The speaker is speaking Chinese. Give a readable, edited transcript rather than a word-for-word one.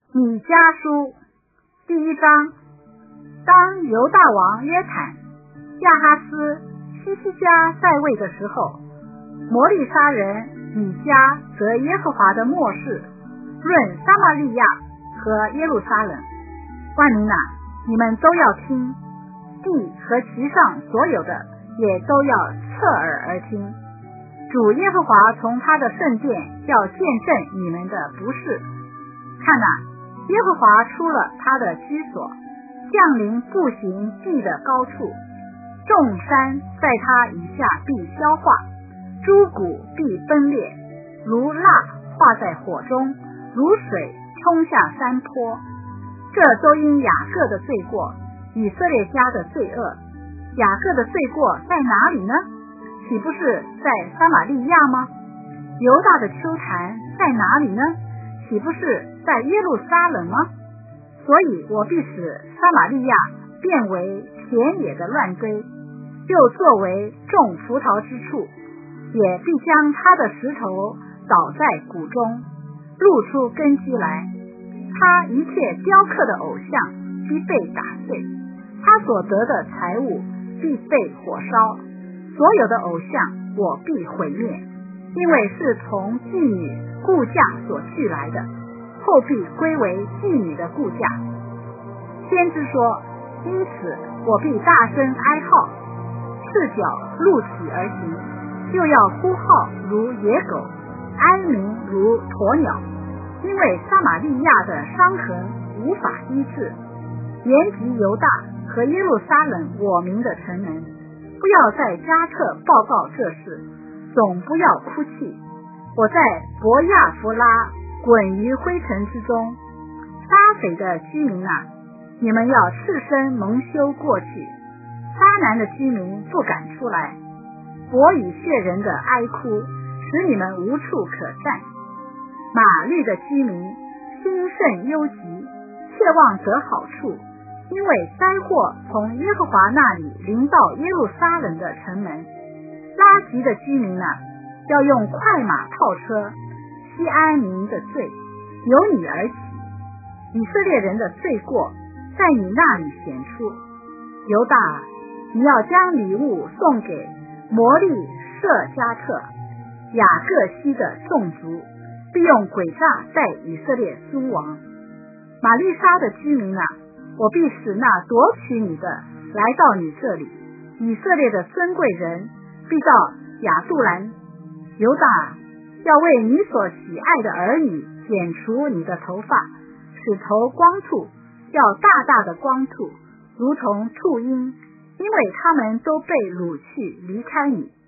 米迦书第1章。当犹大王约坦、亚哈斯、希西家在位的时候，摩利沙人米迦则耶和华的默示论撒玛利亚和耶路撒冷。万民哪，你们都要听，地和其上所有的也都要侧耳而听。主耶和华从他的圣殿要见证你们的不是。看哪，耶和华出了他的居所，降临步行地的高处，众山在他以下必消化，诸谷必分裂，如蜡化在火中，如水冲下山坡。这都因雅各的罪过，以色列家的罪恶。雅各的罪过在哪里呢？岂不是在撒玛利亚吗？犹大的丘坛在哪里呢？岂不是在耶路撒冷吗？所以我必使撒玛利亚变为田野的乱堆，又作为种葡萄之处，也必将他的石头倒在谷中，露出根基来。他一切雕刻的偶像必被打碎，他所得的财物必被火烧，所有的偶像我必毁灭，因为是从妓女雇价所去来的，后必归为妓女的雇价。先知说，因此我必大声哀号，赤脚露体而行，又要呼号如野狗，哀鸣如鸵鸟，因为撒玛利亚的伤痕无法医治。延及犹大和耶路撒冷我民的城门，不要在加特报告这事，总不要哭泣。我在伯亚弗拉滚于灰尘之中，沙斐的居民啊，你们要赤身蒙羞过去，沙南的居民不敢出来，伯以血人的哀哭使你们无处可站。马律的居民心甚忧急，切望得好处，因为灾祸从耶和华那里临到耶路撒冷的城门。拉吉的居民啊，要用快马套车，西安民的罪由你而起，以色列人的罪过在你那里显出。犹大，你要将礼物送给摩利舍加特、雅各西的众族，必用诡诈待以色列诸王。玛利沙的居民啊，我必使那夺取你的来到你这里，以色列的尊贵人必到亚杜兰。犹大，要为你所喜爱的儿女剪除你的头发，使头光秃，要大大的光秃，如同秃鹰，因为他们都被掳去离开你。